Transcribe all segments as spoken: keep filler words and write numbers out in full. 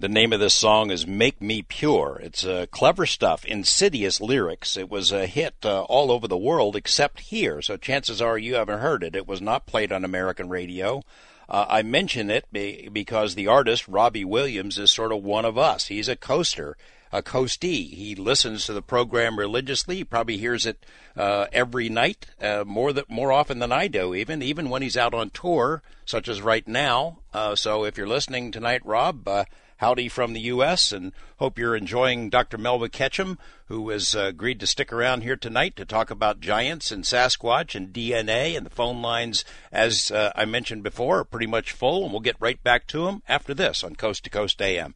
The name of this song is Make Me Pure. It's uh, clever stuff, insidious lyrics. It was a hit uh, all over the world except here, so chances are you haven't heard it. It was not played on American radio. Uh, I mention it be- because the artist, Robbie Williams, is sort of one of us. He's a coaster, a coastee. He listens to the program religiously. He probably hears it uh, every night, uh, more th- more often than I do, even, even when he's out on tour, such as right now. Uh, so if you're listening tonight, Rob, uh, howdy from the U S, and hope you're enjoying Doctor Melba Ketchum, who has uh, agreed to stick around here tonight to talk about giants and Sasquatch and D N A. And the phone lines, as uh, I mentioned before, are pretty much full, and we'll get right back to them after this on Coast to Coast A M.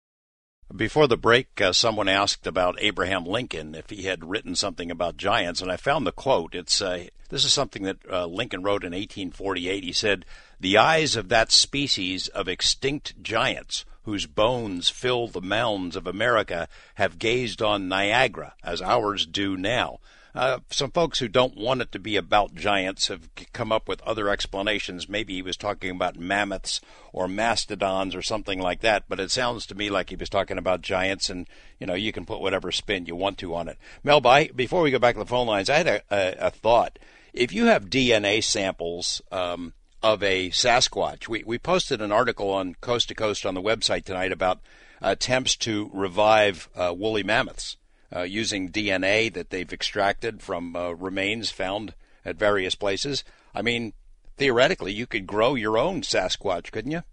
Before the break, uh, someone asked about Abraham Lincoln, if he had written something about giants, and I found the quote. It's uh, this is something that uh, Lincoln wrote in eighteen forty-eight. He said, "The eyes of that species of extinct giants whose bones fill the mounds of America have gazed on Niagara, as ours do now." Uh, some folks who don't want it to be about giants have come up with other explanations. Maybe he was talking about mammoths or mastodons or something like that, but it sounds to me like he was talking about giants, and, you know, you can put whatever spin you want to on it. Melba, I, before we go back to the phone lines, I had a, a, a thought. If you have D N A samples um, of a Sasquatch, we, we posted an article on Coast to Coast on the website tonight about attempts to revive uh, woolly mammoths. Uh, using D N A that they've extracted from uh, remains found at various places. I mean, theoretically, you could grow your own Sasquatch, couldn't you?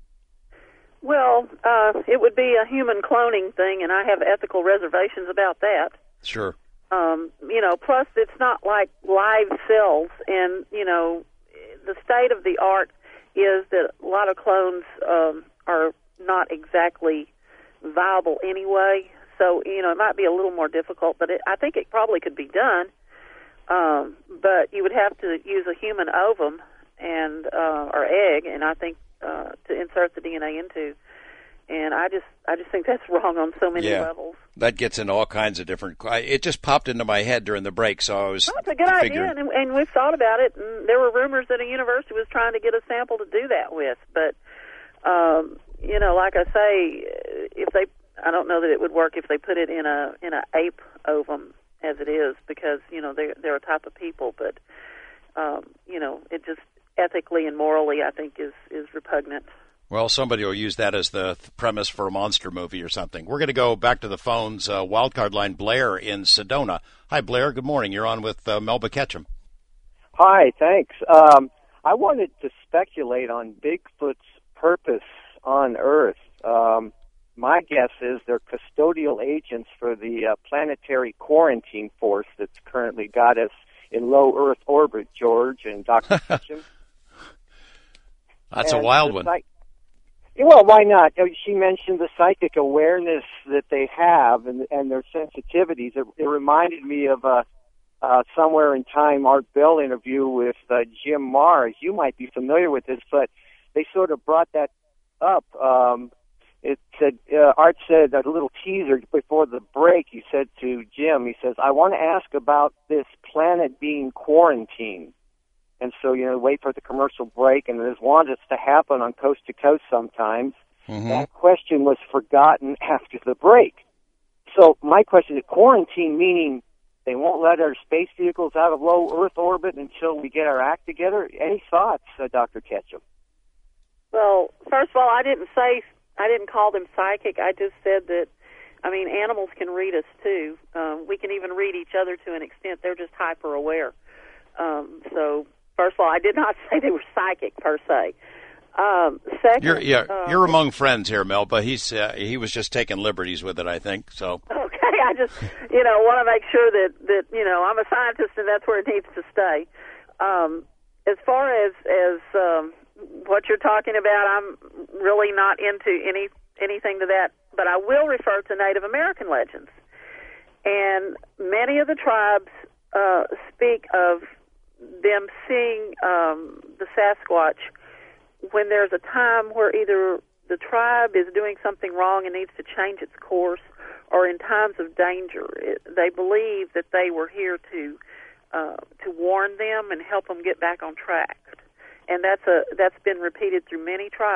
Well, uh, it would be a human cloning thing, and I have ethical reservations about that. Sure. Um, you know, plus it's not like live cells, and, you know, the state of the art is that a lot of clones um, are not exactly viable anyway. So, you know, it might be a little more difficult, but it, I think it probably could be done. Um, but you would have to use a human ovum and uh, or egg, and I think uh, to insert the D N A into. And I just, I just think that's wrong on so many yeah, levels. That gets into all kinds of different. It just popped into my head during the break, so I was. Well, it's a good figuring. idea, and, and we've thought about it. And there were rumors that a university was trying to get a sample to do that with, but um, you know, like I say, if they. I don't know that it would work if they put it in a in a ape ovum as it is, because, you know, they're they're a type of people, but um, you know, it just ethically and morally, I think, is is repugnant. Well, somebody will use that as the premise for a monster movie or something. We're going to go back to the phones. Uh, wildcard line, Blair in Sedona. Hi, Blair. Good morning. You're on with uh, Melba Ketchum. Hi. Thanks. Um, I wanted to speculate on Bigfoot's purpose on Earth. Um, My guess is they're custodial agents for the uh, planetary quarantine force that's currently got us in low Earth orbit, George and Doctor Ketchum. That's and a wild one. Psych- well, why not? She mentioned the psychic awareness that they have and, and their sensitivities. It, it reminded me of a uh, Somewhere in Time Art Bell interview with uh, Jim Mars. You might be familiar with this, but they sort of brought that up. Um, It said, uh, Art said, a little teaser before the break, he said to Jim, he says, "I want to ask about this planet being quarantined." And so, you know, wait for the commercial break, and this wants to happen on Coast to Coast sometimes. Mm-hmm. That question was forgotten after the break. So my question is, quarantine meaning they won't let our space vehicles out of low Earth orbit until we get our act together? Any thoughts, uh, Doctor Ketchum? Well, first of all, I didn't say... I didn't call them psychic. I just said that, I mean, animals can read us, too. Um, we can even read each other to an extent. They're just hyper-aware. Um, so, first of all, I did not say they were psychic, per se. Um, second... You're, yeah, uh, you're among friends here, Mel, but he's, uh, he was just taking liberties with it, I think, so... Okay, I just, you know, want to make sure that, that, you know, I'm a scientist and that's where it needs to stay. Um, as far as... as um, what you're talking about, I'm really not into any anything to that, but I will refer to Native American legends. And many of the tribes uh, speak of them seeing um, the Sasquatch when there's a time where either the tribe is doing something wrong and needs to change its course, or in times of danger. It, they believe that they were here to uh, to warn them and help them get back on track. And that's a that's been repeated through many tribes.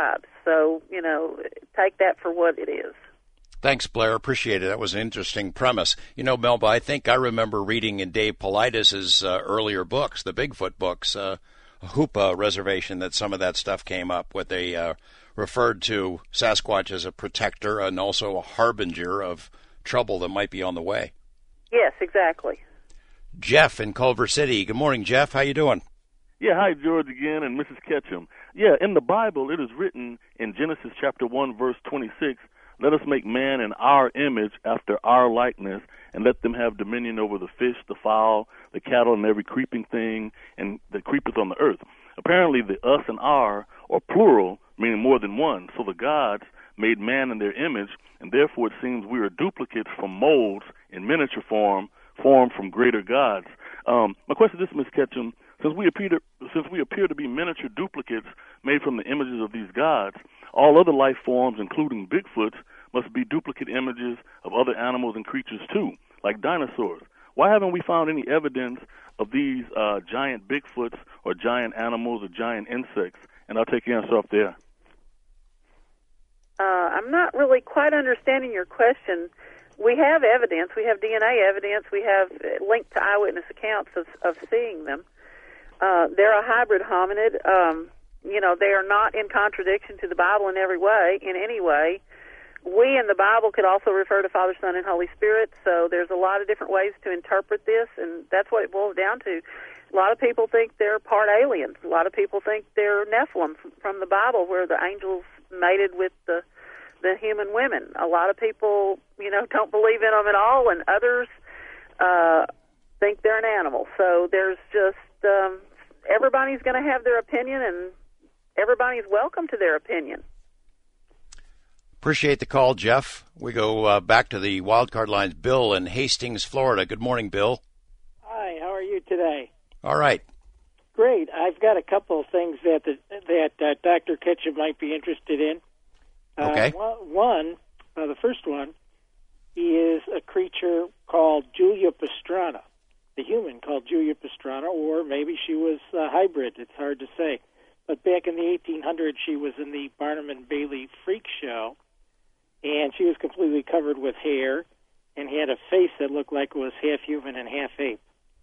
So, you know, take that for what it is. Thanks, Blair. Appreciate it. That was an interesting premise. You know, Melba, I think I remember reading in Dave Paulides' uh, earlier books, the Bigfoot books, uh, Hoopa Reservation, that some of that stuff came up, what they uh, referred to Sasquatch as a protector and also a harbinger of trouble that might be on the way. Yes, exactly. Jeff in Culver City. Good morning, Jeff. How you doing? Yeah, hi, George again, and Missus Ketchum. Yeah, in the Bible, it is written in Genesis chapter one, verse twenty-six, let us make man in our image after our likeness, and let them have dominion over the fish, the fowl, the cattle, and every creeping thing and that creepeth on the earth. Apparently, the us and our are plural, meaning more than one. So the gods made man in their image, and therefore it seems we are duplicates from molds in miniature form, formed from greater gods. Um, my question is this, Miz Ketchum, since we appear to, since we appear to be miniature duplicates made from the images of these gods, all other life forms, including Bigfoots, must be duplicate images of other animals and creatures too, like dinosaurs. Why haven't we found any evidence of these uh, giant Bigfoots or giant animals or giant insects? And I'll take your answer off there. Uh, I'm not really quite understanding your question. We have evidence. We have D N A evidence. We have linked to eyewitness accounts of, of seeing them. Uh, they're a hybrid hominid. Um, you know, they are not in contradiction to the Bible in every way, in any way. We in the Bible could also refer to Father, Son, and Holy Spirit, so there's a lot of different ways to interpret this, and that's what it boils down to. A lot of people think they're part aliens. A lot of people think they're Nephilim from the Bible, where the angels mated with the the human women. A lot of people, you know, don't believe in them at all, and others uh, think they're an animal. So there's just um, everybody's going to have their opinion, and everybody's welcome to their opinion. Appreciate the call, Jeff. We go uh, back to the wildcard lines. Bill in Hastings, Florida. Good morning, Bill. Hi, how are you today? All right. Great. I've got a couple of things that the, that uh, Doctor Ketchum might be interested in. Uh, Okay. One, uh, the first one, is a creature called Julia Pastrana, the human called Julia Pastrana, or maybe she was a hybrid. It's hard to say. But back in the eighteen hundreds, she was in the Barnum and Bailey Freak Show, and she was completely covered with hair and had a face that looked like it was half human and half ape.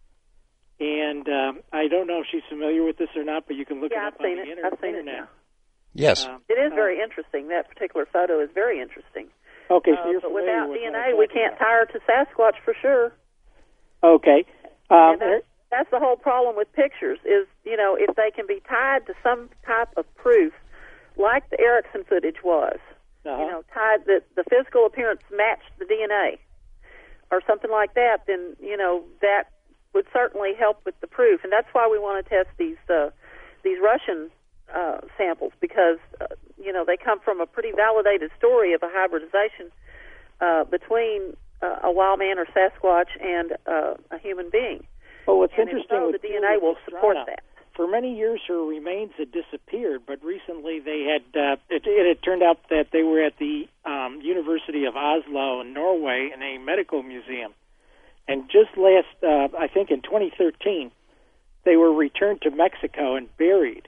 And um, I don't know if she's familiar with this or not, but you can look Yeah, it up I've on seen the it. inter- I've seen internet. it now. Yes. Um, It is uh, very interesting. That particular photo is very interesting. Okay, so Uh, you're but familiar without with D N what A, I'm we talking can't about. tie her to Sasquatch for sure. Okay. Um, And that's, that's the whole problem with pictures is, you know, if they can be tied to some type of proof, like the Erickson footage was, uh-huh. you know, tied that the physical appearance matched the D N A or something like that, then, you know, that would certainly help with the proof. And that's why we want to test these uh, these Russian uh, samples because, uh, you know, they come from a pretty validated story of a hybridization uh, between uh, a wild man or Sasquatch and uh, a human being. Well, what's and interesting so, with the D N A will support Pastrana, that. For many years, her remains had disappeared, but recently they had. Uh, it, it had turned out that they were at the um, University of Oslo in Norway in a medical museum, and just last, uh, I think, in twenty thirteen, they were returned to Mexico and buried.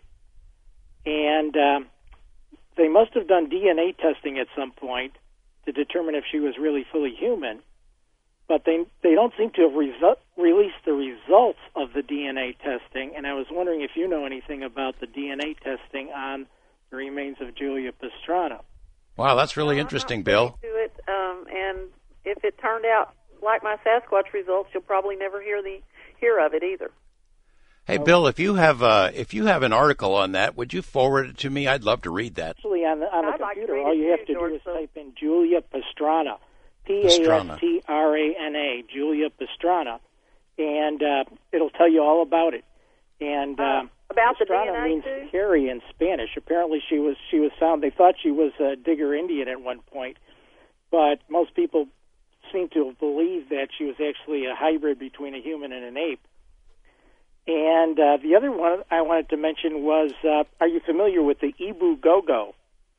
And um, they must have done D N A testing at some point to determine if she was really fully human. But they they don't seem to have resu- released the results of the D N A testing, and I was wondering if you know anything about the D N A testing on the remains of Julia Pastrana. Wow, that's really Well, interesting, I'm not Bill. privy to it, um, and if it turned out like my Sasquatch results, you'll probably never hear the hear of it either. Hey, Bill, if you have uh, if you have an article on that, would you forward it to me? I'd love to read that. Actually, on the, on the I'd like to computer, read all it you have too, to George, do is so- type in Julia Pastrana, P A S T R A N A, Julia Pastrana, and uh, it'll tell you all about it. And Uh, um, about the D Pastrana N A means too? hairy in Spanish. Apparently, she was she was found. They thought she was a Digger Indian at one point, but most people seem to believe that she was actually a hybrid between a human and an ape. And uh, the other one I wanted to mention was, uh, are you familiar with the Ibu Gogo?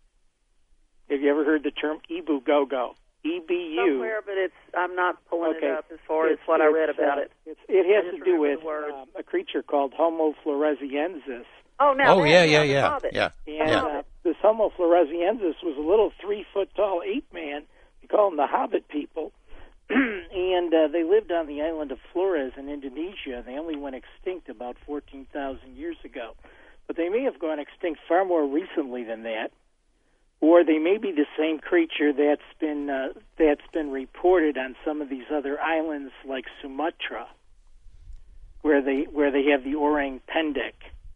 Have you ever heard the term Ibu Gogo? E B U. Somewhere, but it's I'm not pulling Okay. it up as far as It's- what I read it's, about uh, it. It's, it I has just to do remember with the word. um, a creature called Homo floresiensis. Oh, now Oh, that, yeah, yeah, yeah, I yeah, saw that. yeah. And Yeah. uh, this Homo floresiensis was a little three-foot-tall ape-man. We call them the Hobbit people. and uh, they lived on the island of Flores in Indonesia. They only went extinct about fourteen thousand years ago. But they may have gone extinct far more recently than that. Or they may be the same creature that's been uh, that's been reported on some of these other islands like Sumatra, where they where they have the orang pendek.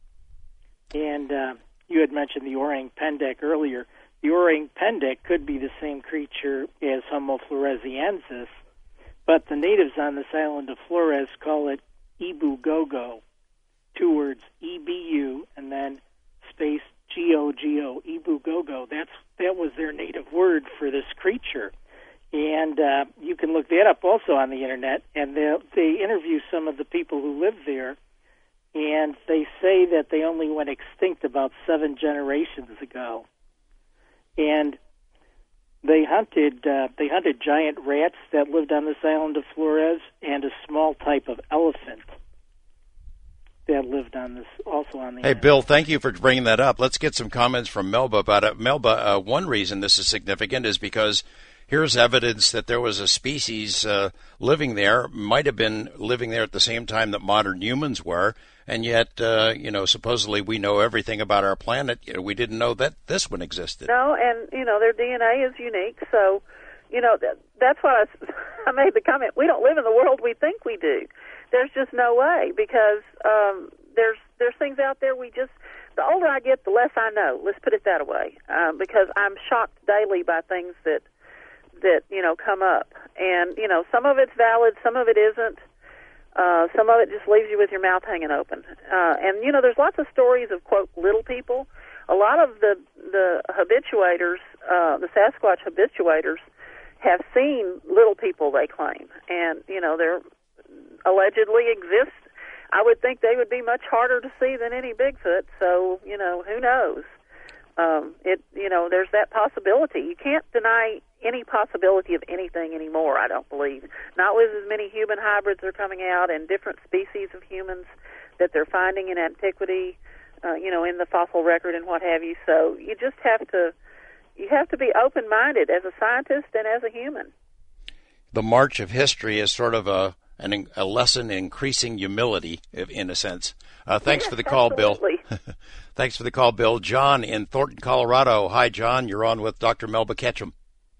And uh, you had mentioned the orang pendek earlier. The orang pendek could be the same creature as Homo floresiensis, but the natives on this island of Flores call it Ibu Gogo. Two words, E B U, and then space G O G O, Ibu Gogo. That's that was their native word for this creature. And uh, you can look that up also on the internet, and they they interview some of the people who live there, and they say that they only went extinct about seven generations ago. And they hunted uh, they hunted giant rats that lived on this island of Flores, and a small type of elephant that lived on this, also on the Hey, island. Bill, thank you for bringing that up. Let's get some comments from Melba about it. Melba, uh, one reason this is significant is because here's evidence that there was a species uh, living there, might have been living there at the same time that modern humans were, and yet, uh, you know, supposedly we know everything about our planet. You know, we didn't know that this one existed. No, and, you know, their D N A is unique, so, you know, that, that's why I, I made the comment, we don't live in the world we think we do. There's just no way, because um, there's there's things out there we just, the older I get, the less I know. Let's put it that way, um, because I'm shocked daily by things that, that, you know, come up. And, you know, some of it's valid, some of it isn't. Uh, some of it just leaves you with your mouth hanging open. Uh, and, you know, there's lots of stories of, quote, little people. A lot of the, the habituators, uh, the Sasquatch habituators, have seen little people, they claim. And, you know, they're allegedly exist. I would think they would be much harder to see than any Bigfoot. So, you know, who knows? Um, it, you know, there's that possibility. You can't deny any possibility of anything anymore, I don't believe. Not with as many human hybrids are coming out and different species of humans that they're finding in antiquity, uh, you know, in the fossil record and what have you. So you just have to, you have to be open-minded as a scientist and as a human. The march of history is sort of a an, a lesson in increasing humility, in a sense. Uh, thanks yes, for the call, absolutely. Bill. Thanks for the call, Bill. John in Thornton, Colorado. Hi, John. You're on with Doctor Melba Ketchum.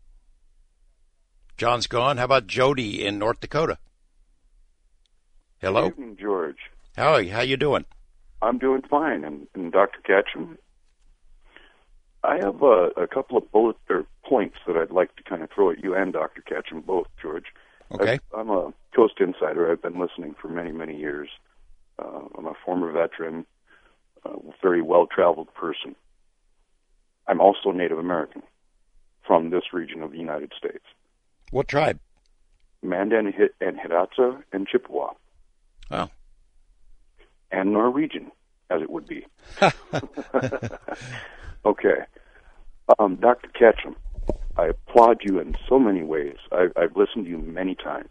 John's gone. How about Jody in North Dakota? Hello? Good evening, George. How how you doing? I'm doing fine, and, and Doctor Ketchum, I have a, a couple of bullet or points that I'd like to kind of throw at you and Doctor Ketchum, both, George. Okay. I, I'm a Coast Insider. I've been listening for many, many years. Uh, I'm a former veteran, a very well-traveled person. I'm also Native American from this region of the United States. What tribe? Mandan and Hidatsa and Chippewa. Oh. And Norwegian, as it would be. Okay. Um, Doctor Ketchum, I applaud you in so many ways. I've, I've listened to you many times.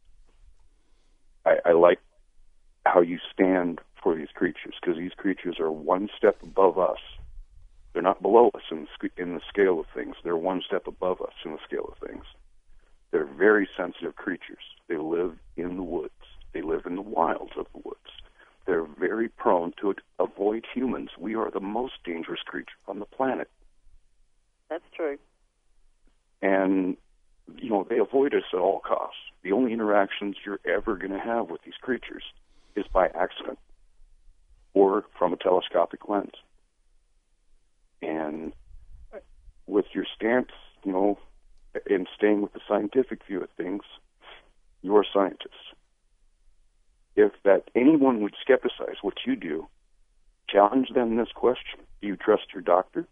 I, I like how you stand for these creatures, because these creatures are one step above us. They're not below us in the, in the scale of things. They're one step above us in the scale of things. They're very sensitive creatures. They live in the woods. They live in the wilds of the woods. They're very prone to avoid humans. We are the most dangerous creature on the planet. That's true. And, you know, they avoid us at all costs. The only interactions you're ever going to have with these creatures is by accident or from a telescopic lens. And with your stance, you know, in staying with the scientific view of things, you're a scientist. If that anyone would skepticize what you do, challenge them this question. Do you trust your doctor?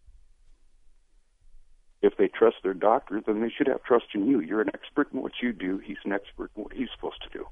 If they trust their doctor, then they should have trust in you. You're an expert in what you do. He's an expert in what he's supposed to do.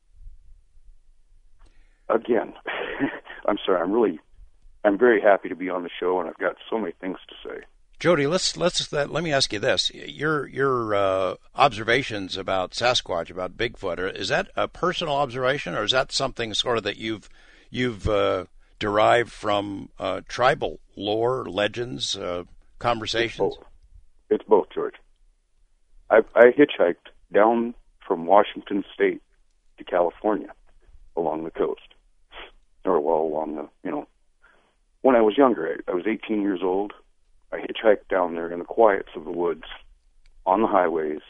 Again, I'm sorry, I'm really, I'm very happy to be on the show, and I've got so many things to say. Jody, let's let's uh, let me ask you this: your your uh, observations about Sasquatch, about Bigfoot, is that a personal observation, or is that something sort of that you've you've uh, derived from uh, tribal lore, legends, uh, conversations? It's both. It's both, George. I, I hitchhiked down from Washington State to California along the coast, or well, along the, you know, when I was younger, I, I was eighteen years old. I hitchhiked down there in the quiets of the woods, on the highways,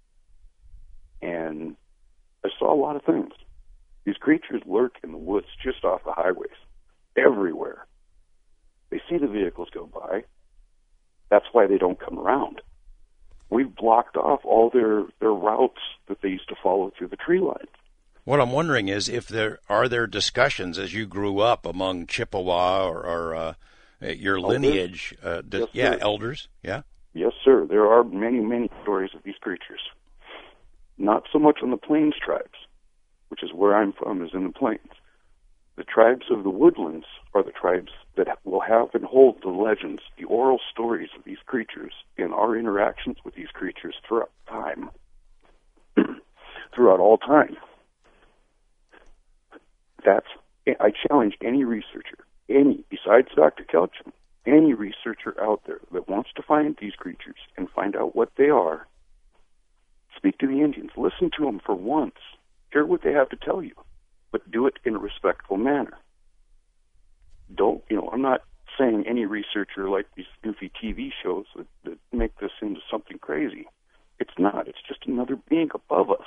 and I saw a lot of things. These creatures lurk in the woods just off the highways, everywhere. They see the vehicles go by. That's why they don't come around. We've blocked off all their, their routes that they used to follow through the tree lines. What I'm wondering is if there are there discussions as you grew up among Chippewa or, or uh, your elders? lineage, uh, d- yes, yeah, sir. elders, yeah? Yes, sir. There are many, many stories of these creatures. Not so much on the Plains tribes, which is where I'm from, is in the Plains. The tribes of the woodlands are the tribes that will have and hold the legends, the oral stories of these creatures, and our interactions with these creatures throughout time, throughout all time. That's, I challenge any researcher, any, besides Doctor Ketchum, any researcher out there that wants to find these creatures and find out what they are, speak to the Indians, listen to them for once, hear what they have to tell you, but do it in a respectful manner. Don't, you know, I'm not saying any researcher like these goofy T V shows that, that make this into something crazy. It's not. It's just another being above us.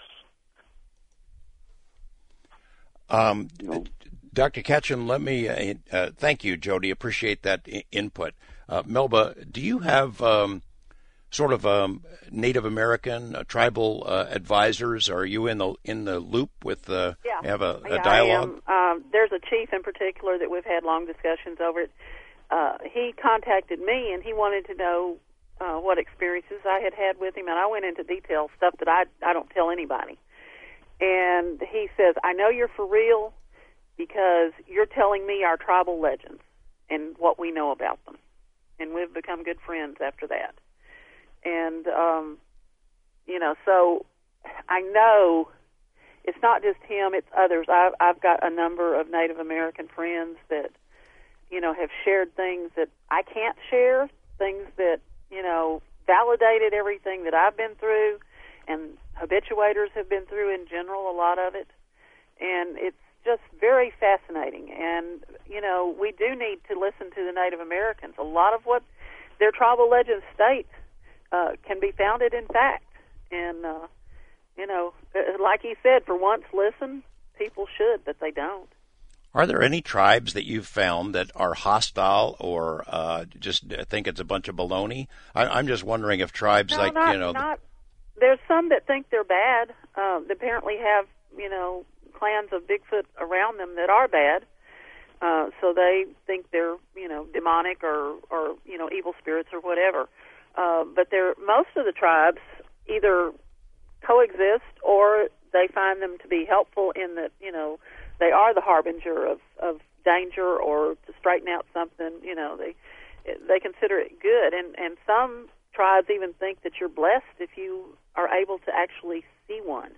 Um, you know, Doctor Ketchum, let me uh, uh, thank you, Jody. Appreciate that I- input. Uh, Melba, do you have um, sort of um, Native American uh, tribal uh, advisors? Are you in the in the loop with uh, yeah. have a, a yeah, dialogue? I am. Um, there's a chief in particular that we've had long discussions over it. Uh, he contacted me and he wanted to know uh, what experiences I had had with him, and I went into detail, stuff that I I don't tell anybody. And he says, I know you're for real because you're telling me our tribal legends and what we know about them. And we've become good friends after that. And, um, you know, so I know it's not just him, it's others. I've, I've got a number of Native American friends that, you know, have shared things that I can't share, things that, you know, validated everything that I've been through, and habituators have been through in general, a lot of it. And it's just very fascinating. And, you know, we do need to listen to the Native Americans. A lot of what their tribal legends state uh, can be founded in fact. And, uh, you know, like he said, for once listen, people should, but they don't. Are there any tribes that you've found that are hostile or uh, just think it's a bunch of baloney? I, I'm just wondering if tribes no, like, not, you know... Not, there's some that think they're bad. Uh, they apparently have, you know, clans of Bigfoot around them that are bad. Uh, so they think they're, you know, demonic or, or you know, evil spirits or whatever. Uh, but they're, most of the tribes either coexist or they find them to be helpful in that, you know, they are the harbinger of, of danger or to straighten out something. You know, they they consider it good. And, and some tribes even think that you're blessed if you are able to actually see one.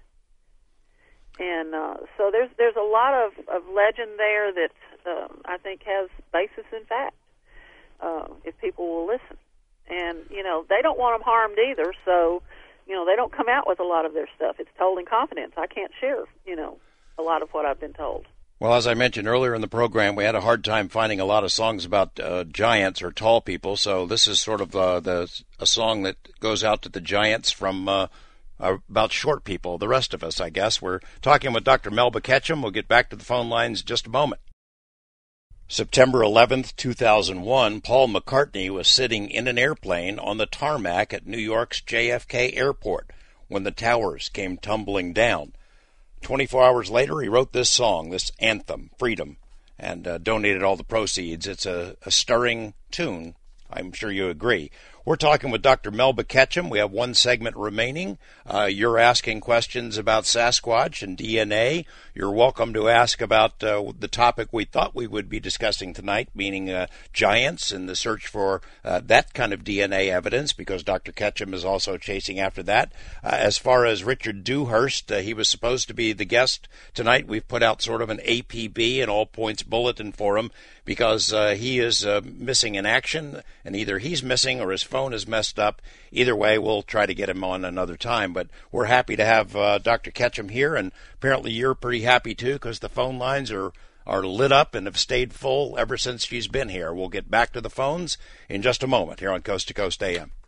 And uh, so there's there's a lot of, of legend there that um, I think has basis in fact, uh, if people will listen. And, you know, they don't want them harmed either, so, you know, they don't come out with a lot of their stuff. It's told in confidence. I can't share, you know, a lot of what I've been told. Well, as I mentioned earlier in the program, we had a hard time finding a lot of songs about uh, giants or tall people, so this is sort of uh, the a song that goes out to the giants from uh, about short people, the rest of us, I guess. We're talking with Doctor Melba Ketchum. We'll get back to the phone lines in just a moment. September eleventh, two thousand one, Paul McCartney was sitting in an airplane on the tarmac at New York's J F K Airport when the towers came tumbling down. twenty-four hours later, he wrote this song, this anthem, Freedom, and uh, donated all the proceeds. It's a, a stirring tune. I'm sure you agree. We're We're talking with Doctor Melba Ketchum. We have one segment remaining. Uh, you're asking questions about Sasquatch and D N A. You're welcome to ask about uh, the topic we thought we would be discussing tonight, meaning uh, giants and the search for uh, that kind of D N A evidence, because Doctor Ketchum is also chasing after that. Uh, as far as Richard Dewhurst, uh, he was supposed to be the guest tonight. We've put out sort of an A P B, an all points bulletin for him, because uh, he is uh, missing in action, and either he's missing or his phone is messed up. Either way, we'll try to get him on another time. But we're happy to have uh, Doctor Ketchum here, and apparently you're pretty happy too, because the phone lines are, are lit up and have stayed full ever since she's been here. We'll get back to the phones in just a moment here on Coast to Coast A M.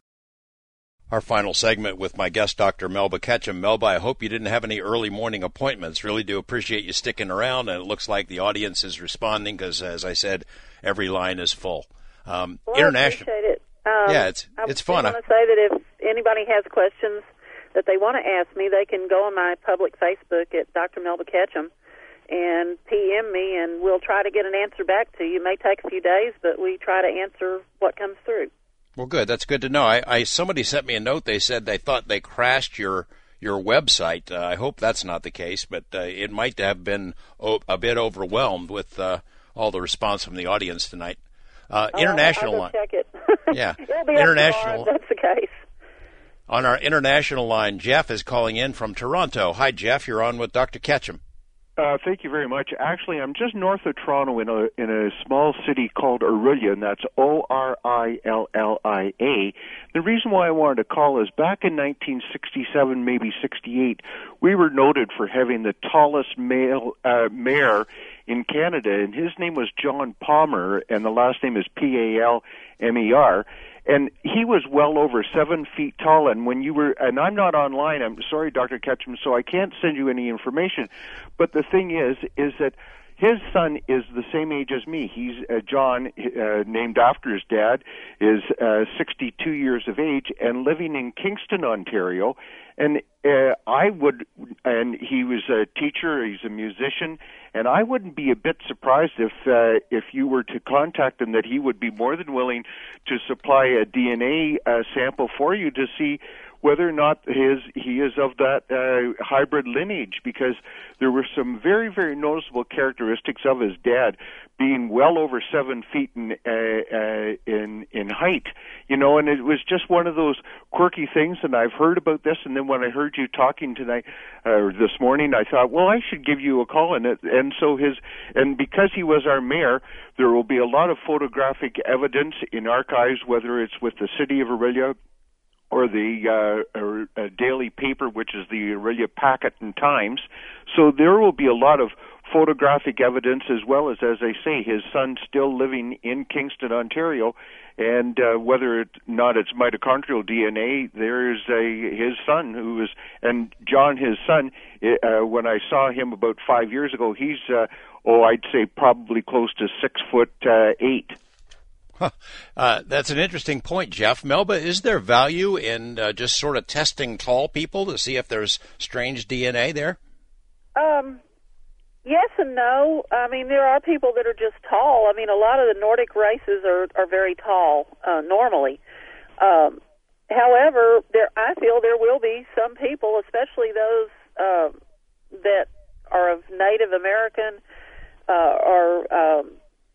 Our final segment with my guest, Doctor Melba Ketchum. Melba, I hope you didn't have any early morning appointments. Really do appreciate you sticking around, and it looks like the audience is responding because, as I said, every line is full. Um, well, international. I appreciate it. Um, yeah, it's it's fun. I want to say that if anybody has questions that they want to ask me, they can go on my public Facebook at Doctor Melba Ketchum and P M me, and we'll try to get an answer back to you. It may take a few days, but we try to answer what comes through. Well, good. That's good to know. I, I somebody sent me a note. They said they thought they crashed your your website. Uh, I hope that's not the case, but uh, it might have been o- a bit overwhelmed with uh, all the response from the audience tonight. Uh, oh, international I'll line. Check it. Yeah, It'll be international. Up tomorrow, if that's the case. On our international line, Jeff is calling in from Toronto. Hi, Jeff. You're on with Doctor Ketchum. Uh, thank you very much. Actually, I'm just north of Toronto in a in a small city called Orillia, and that's O R I L L I A. The reason why I wanted to call is back in nineteen sixty-seven, maybe sixty-eight, we were noted for having the tallest male uh, mayor in Canada, and his name was John Palmer, and the last name is P A L M E R. And he was well over seven feet tall, and when you were, and I'm not online, I'm sorry, Doctor Ketchum, so I can't send you any information, but the thing is, is that his son is the same age as me. He's uh, John, uh, named after his dad, is uh, sixty-two years of age and living in Kingston, Ontario. And uh, I would, and he was a teacher, he's a musician, and I wouldn't be a bit surprised if uh, if you were to contact him that he would be more than willing to supply a D N A uh, sample for you to see whether or not his he is of that uh, hybrid lineage, because there were some very, very noticeable characteristics of his dad being well over seven feet in uh, uh, in in height, you know, and it was just one of those quirky things. And I've heard about this, and then when I heard you talking tonight uh, this morning, I thought, well, I should give you a call. And it, and so his and because he was our mayor, there will be a lot of photographic evidence in archives, whether it's with the city of Orillia or the uh, or, uh, daily paper, which is the Orillia Packet and Times. So there will be a lot of photographic evidence, as well as, as I say, his son still living in Kingston, Ontario, and uh, whether or not it's mitochondrial D N A, there is a his son who is, and John, his son, uh, when I saw him about five years ago, he's, uh, oh, I'd say probably close to six foot uh, eight. Huh. Uh, that's an interesting point, Jeff. Melba, is there value in uh, just sort of testing tall people to see if there's strange D N A there? Um, yes and no. I mean, there are people that are just tall. I mean, a lot of the Nordic races are, are very tall uh, normally. Um, however, there I feel there will be some people, especially those uh, that are of Native American uh, or um,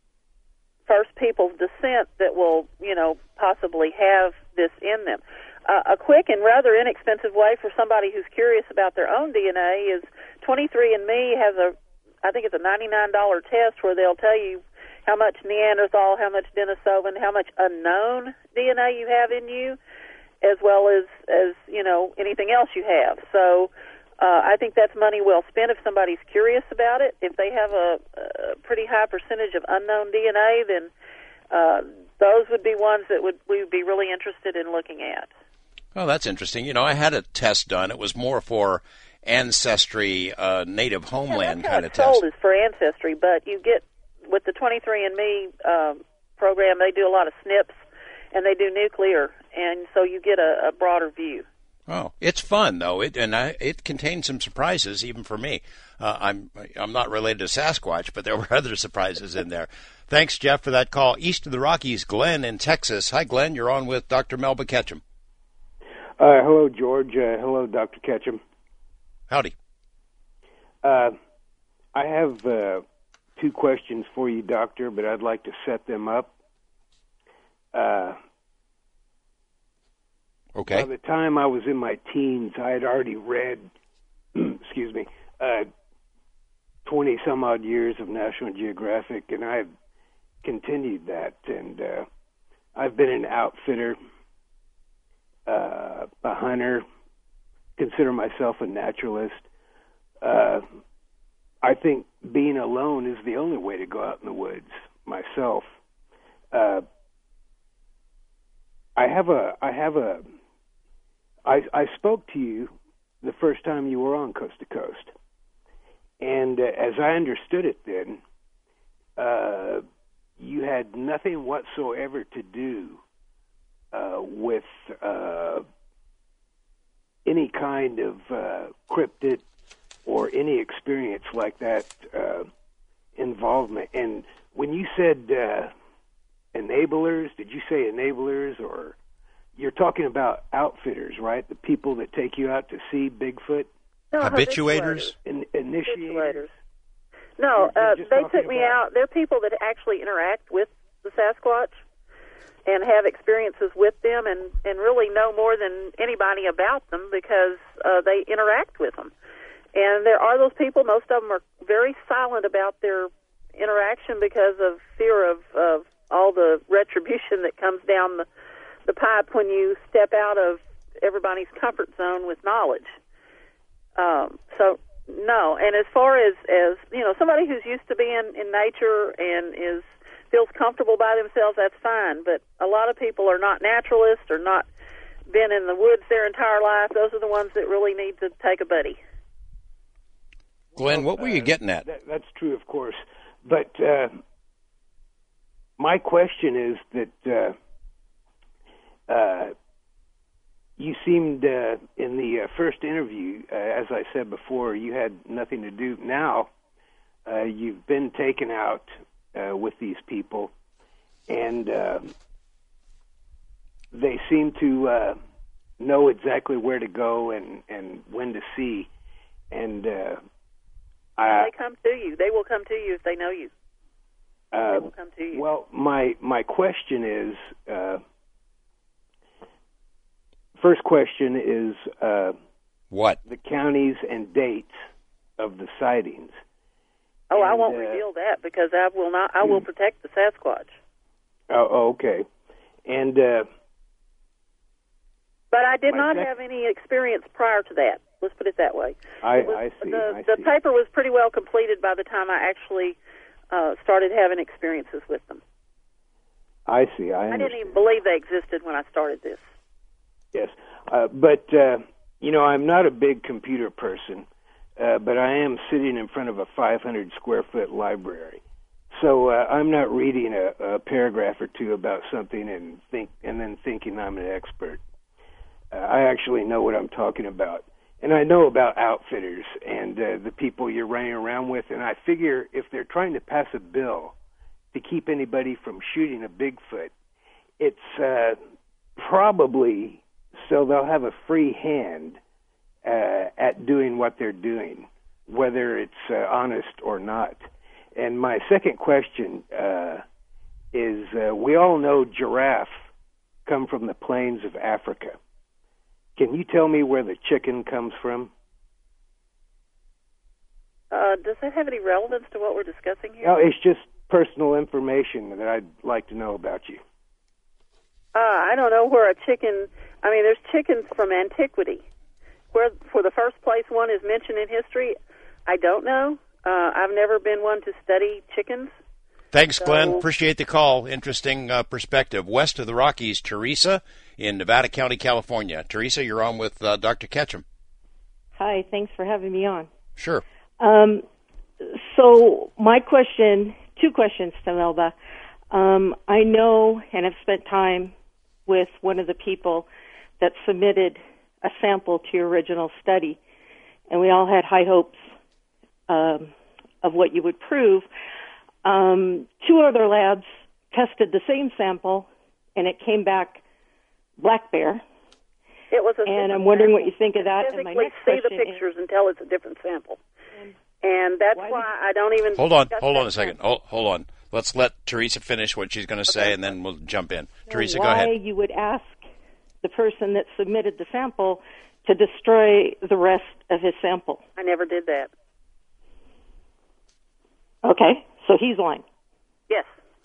First Peoples descent, that will, you know, possibly have this in them. Uh, a quick and rather inexpensive way for somebody who's curious about their own D N A is twenty-three and me has a, I think it's a ninety-nine dollars test where they'll tell you how much Neanderthal, how much Denisovan, how much unknown D N A you have in you, as well as, as you know, anything else you have. So uh, I think that's money well spent if somebody's curious about it. If they have a, a pretty high percentage of unknown D N A, then uh, those would be ones that would we would be really interested in looking at. Oh, that's interesting. You know, I had a test done. It was more for ancestry, uh, native homeland yeah, kind of it's test. Sold is for ancestry, but you get with the twenty-three and me um, program, they do a lot of S N Ps and they do nuclear, and so you get a, a broader view. Oh, it's fun though. It and I, it contains some surprises even for me. Uh, I'm I'm not related to Sasquatch, but there were other surprises in there. Thanks, Jeff, for that call. East of the Rockies, Glenn in Texas. Hi, Glenn. You're on with Doctor Melba Ketchum. Uh, hello, George. Uh, hello, Doctor Ketchum. Howdy. Uh, I have uh, two questions for you, Doctor, but I'd like to set them up. Uh, okay. By the time I was in my teens, I had already read, excuse me, uh, twenty some odd years of National Geographic, and I've continued that. And uh, I've been an outfitter, uh, a hunter, consider myself a naturalist. Uh, I think being alone is the only way to go out in the woods myself. Uh, I have a, I have a, I, I spoke to you the first time you were on Coast to Coast. And uh, as I understood it then, uh, you had nothing whatsoever to do uh, with uh, any kind of uh, cryptid or any experience like that uh, involvement. And when you said uh, enablers, did you say enablers, or you're talking about outfitters, right? The people that take you out to see Bigfoot? No, habituators? In, initiators? No, You're, uh, you're they took me about... out. They're people that actually interact with the Sasquatch and have experiences with them and, and really know more than anybody about them because uh, they interact with them. And there are those people, most of them are very silent about their interaction because of fear of, of all the retribution that comes down the, the pipe when you step out of everybody's comfort zone with knowledge. Um, so, no. And as far as, as, you know, somebody who's used to being in nature and is feels comfortable by themselves, that's fine. But a lot of people are not naturalists or not been in the woods their entire life. Those are the ones that really need to take a buddy. Glenn, what were you getting at? Uh, that, that's true, of course. But uh, my question is that uh, uh, you seemed, uh, in the uh, first interview, uh, as I said before, you had nothing to do. Now uh, you've been taken out uh, with these people, and uh, they seem to uh, know exactly where to go and, and when to see. And uh, I, they come to you. They will come to you if they know you. Uh, they will come to you. Well, my my question is, uh, first question is uh, what the counties and dates of the sightings. Oh, and, I won't uh, reveal that because I will not. I will protect the Sasquatch. Oh, oh okay. And uh, but I did my not sec- have any experience prior to that. Let's put it that way. I, It was, I see. The, I the see. paper was pretty well completed by the time I actually uh, started having experiences with them. I see. I, I understand. didn't even believe they existed when I started this. Yes, uh, but uh, you know, I'm not a big computer person, uh, but I am sitting in front of a five hundred square foot library, so uh, I'm not reading a, a paragraph or two about something and think and then thinking I'm an expert. Uh, I actually know what I'm talking about, and I know about outfitters and uh, the people you're running around with, and I figure if they're trying to pass a bill to keep anybody from shooting a Bigfoot, it's uh, probably so they'll have a free hand uh, at doing what they're doing, whether it's uh, honest or not. And my second question uh, is, uh, we all know giraffe come from the plains of Africa. Can you tell me where the chicken comes from? Uh, does that have any relevance to what we're discussing here? No, it's just personal information that I'd like to know about you. Uh, I don't know where a chicken... I mean, there's chickens from antiquity. Where, for the first place one is mentioned in history, I don't know. Uh, I've never been one to study chickens. Thanks, So- Glenn. Appreciate the call. Interesting uh, perspective. West of the Rockies, Teresa in Nevada County, California. Teresa, you're on with uh, Doctor Ketchum. Hi, thanks for having me on. Sure. Um, so my question, two questions to Melba. Um, I know and have spent time with one of the people that submitted a sample to your original study, and we all had high hopes um, of what you would prove. Um, two other labs tested the same sample, and it came back black bear. It was a and I'm wondering sample. what you think of that. Physically and my next see the question pictures is, until it's a different sample. And that's why, why I don't even... Hold on, hold on a second. Hold, hold on. Let's let Teresa finish what she's going to say, okay. and then we'll jump in. So Teresa, go ahead. Why you would ask the person that submitted the sample to destroy the rest of his sample? I never did that. Okay, so he's lying. Yes.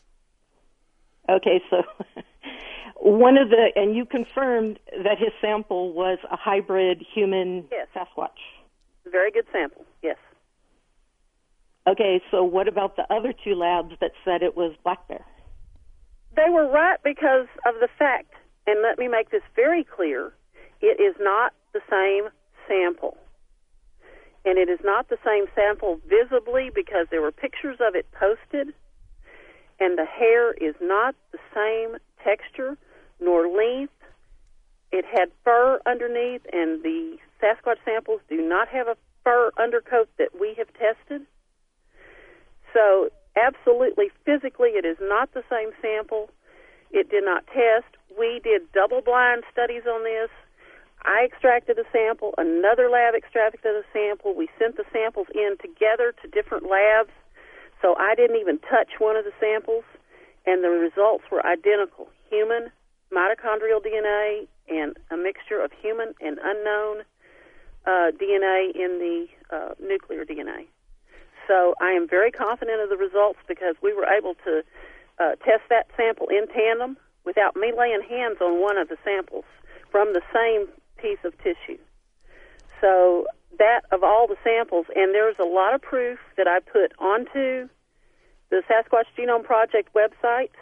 Okay, so one of the... And you confirmed that his sample was a hybrid human yes. Sasquatch. Very good sample, yes. Okay, so what about the other two labs that said it was black bear? They were right because of the fact, and let me make this very clear, it is not the same sample. And it is not the same sample visibly because there were pictures of it posted, and the hair is not the same texture nor length. It had fur underneath, and the Sasquatch samples do not have a fur undercoat that we have tested. So, absolutely, physically, it is not the same sample. It did not test. We did double-blind studies on this. I extracted a sample. Another lab extracted a sample. We sent the samples in together to different labs. So I didn't even touch one of the samples, and the results were identical. Human mitochondrial D N A and a mixture of human and unknown uh, D N A in the uh, nuclear D N A. So I am very confident of the results because we were able to uh, test that sample in tandem without me laying hands on one of the samples from the same piece of tissue. So that of all the samples, and there's a lot of proof that I put onto the Sasquatch Genome Project website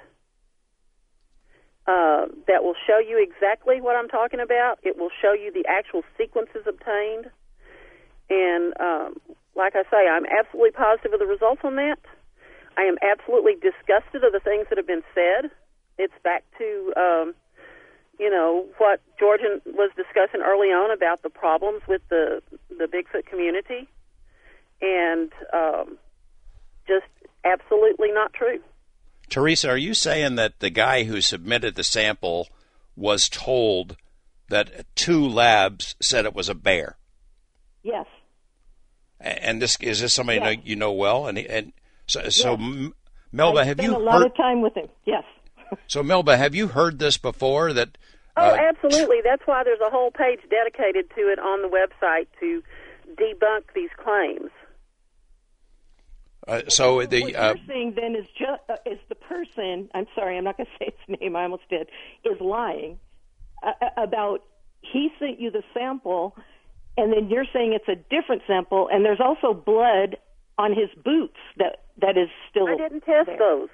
uh, that will show you exactly what I'm talking about. It will show you the actual sequences obtained. And um, like I say, I'm absolutely positive of the results on that. I am absolutely disgusted of the things that have been said. It's back to, um, you know, what Georgian was discussing early on about the problems with the, the Bigfoot community. And um, just absolutely not true. Teresa, are you saying that the guy who submitted the sample was told that two labs said it was a bear? Yes. And this is this somebody yes. you, know, you know well? And and so, yes. so Melba, I have you spent a lot heard, of time with him? Yes. So Melba, have you heard this before? That oh, uh, absolutely. That's why there's a whole page dedicated to it on the website to debunk these claims. Uh, so the what uh, you're saying then is just uh, is the person. I'm sorry, I'm not going to say its name. I almost did. Is lying uh, about he sent you the sample. And then you're saying it's a different sample, and there's also blood on his boots that, that is still I didn't test there. those.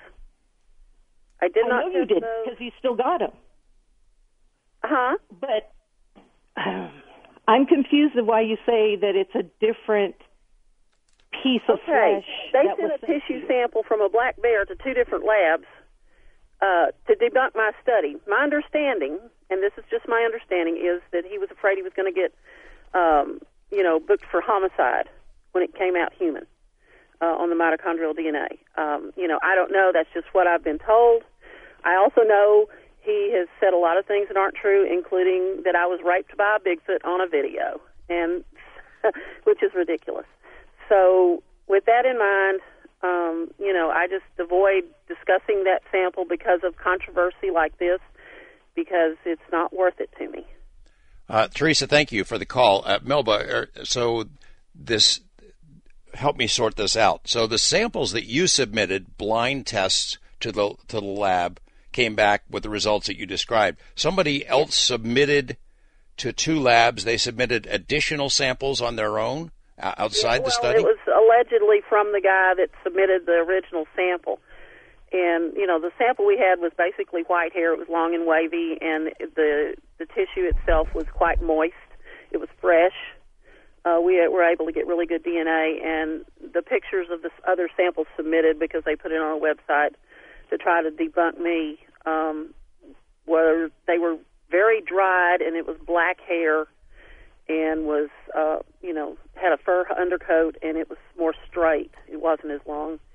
I did I not know test you did, those. because you still got them. Uh-huh. But um, I'm confused of why you say that it's a different piece of okay. flesh. They that sent was a sent tissue to sample from a black bear to two different labs uh, to debunk my study. My understanding, and this is just my understanding, is that he was afraid he was going to get Um, you know, booked for homicide when it came out human uh, on the mitochondrial D N A. Um, you know, I don't know. That's just what I've been told. I also know he has said a lot of things that aren't true, including that I was raped by a Bigfoot on a video, and which is ridiculous. So with that in mind, um, you know, I just avoid discussing that sample because of controversy like this, because it's not worth it to me. Uh, Teresa, thank you for the call. Uh, Melba, so this, help me sort this out. So the samples that you submitted, blind tests to the to the lab, came back with the results that you described. Somebody else submitted to two labs. They submitted additional samples on their own uh, outside yeah, well, the study? It was allegedly from the guy that submitted the original sample. And, you know, the sample we had was basically white hair. It was long and wavy, and the the tissue itself was quite moist. It was fresh. Uh, we were able to get really good D N A, and the pictures of the other samples submitted, because they put it on a website to try to debunk me, um, were they were very dried, and it was black hair, and was, uh, you know, had a fur undercoat, and it was more straight. It wasn't as long.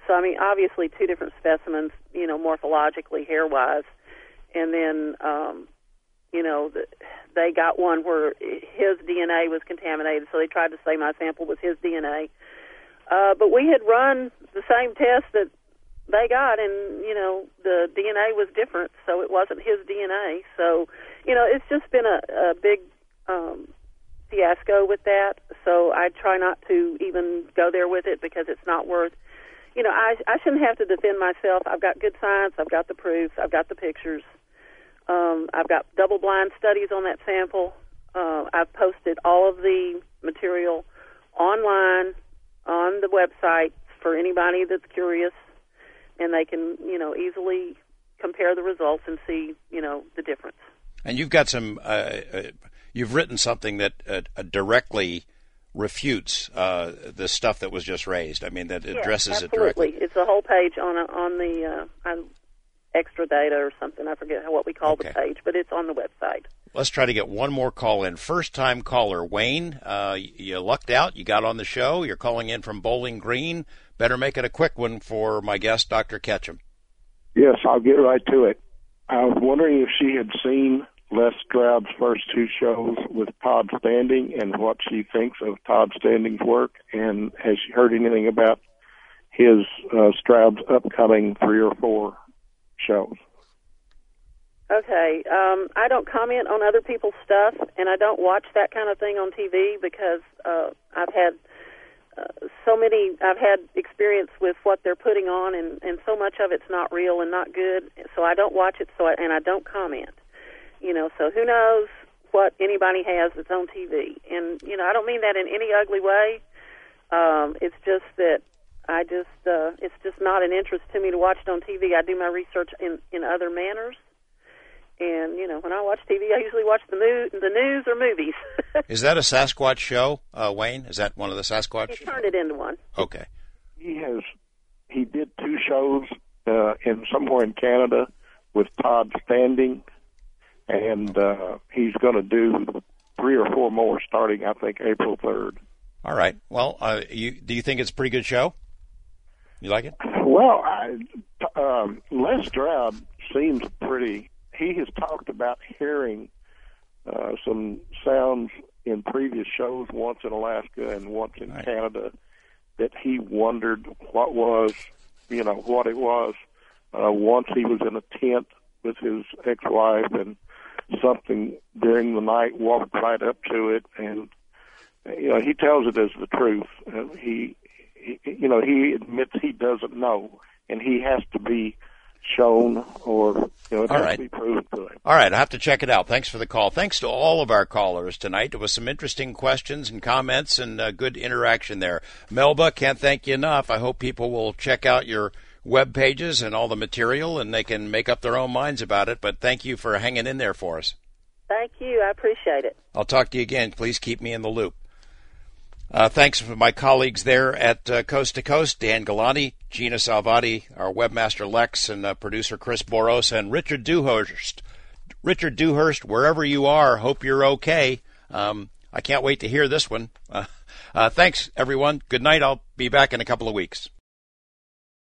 So, I mean, obviously two different specimens, you know, morphologically, hair-wise. And then, um, you know, the, they got one where his D N A was contaminated, so they tried to say my sample was his D N A. Uh, but we had run the same test that they got, and, you know, the D N A was different, so it wasn't his D N A. So, you know, it's just been a, a big um, fiasco with that. So I try not to even go there with it because it's not worth, you know, I, I shouldn't have to defend myself. I've got good science. I've got the proof. I've got the pictures. Um, I've got double-blind studies on that sample. Uh, I've posted all of the material online on the website for anybody that's curious, and they can, you know, easily compare the results and see, you know, the difference. And you've got some, uh, uh, you've written something that uh, directly refutes uh, the stuff that was just raised. I mean, that addresses yes, it directly. Absolutely. It's a whole page on a, on the uh, on extra data or something. I forget how, what we call okay. the page, but it's on the website. Let's try to get one more call in. First-time caller, Wayne, uh, you lucked out. You got on the show. You're calling in from Bowling Green. Better make it a quick one for my guest, Doctor Ketchum. Yes, I'll get right to it. I was wondering if she had seen Les Stroud's first two shows with Todd Standing and what she thinks of Todd Standing's work, and has she heard anything about his uh, Stroud's upcoming three or four shows? Okay, um, I don't comment on other people's stuff, and I don't watch that kind of thing on T V because uh, I've had uh, so many, I've had experience with what they're putting on, and, and so much of it's not real and not good, so I don't watch it, so I, and I don't comment. You know, so who knows what anybody has that's on T V. And, you know, I don't mean that in any ugly way. Um, it's just that I just, uh, it's just not an interest to me to watch it on T V. I do my research in, in other manners. And, you know, when I watch T V, I usually watch the, mo- the news or movies. Is that a Sasquatch show, uh, Wayne? Is that one of the Sasquatch? He turned it into one. Okay. He has, he did two shows uh, in somewhere in Canada with Todd Standing, and uh, he's going to do three or four more starting, I think, April third. All right. Well, uh, you, do you think it's a pretty good show? You like it? Well, I, um, Les Stroud seems pretty... He has talked about hearing uh, some sounds in previous shows, once in Alaska and once in right. Canada, that he wondered what was, you know, what it was. Uh, once he was in a tent with his ex-wife, and something during the night walked right up to it, and you know, he tells it as the truth. Uh, he, he, you know, he admits he doesn't know, and he has to be shown, or you know, it has right. to be proven to him. All right, I have to check it out. Thanks for the call. Thanks to all of our callers tonight. There was some interesting questions and comments and uh, good interaction there. Melba, can't thank you enough. I hope people will check out your web pages and all the material, and they can make up their own minds about it. But thank you for hanging in there for us. Thank you. I appreciate it. I'll talk to you again. Please keep me in the loop. Uh, thanks to my colleagues there at uh, Coast to Coast, Dan Galani, Gina Salvati, our webmaster Lex, and uh, producer Chris Boros, and Richard Dewhurst. Richard Dewhurst, wherever you are, hope you're okay. Um, I can't wait to hear this one. Uh, uh, thanks, everyone. Good night. I'll be back in a couple of weeks.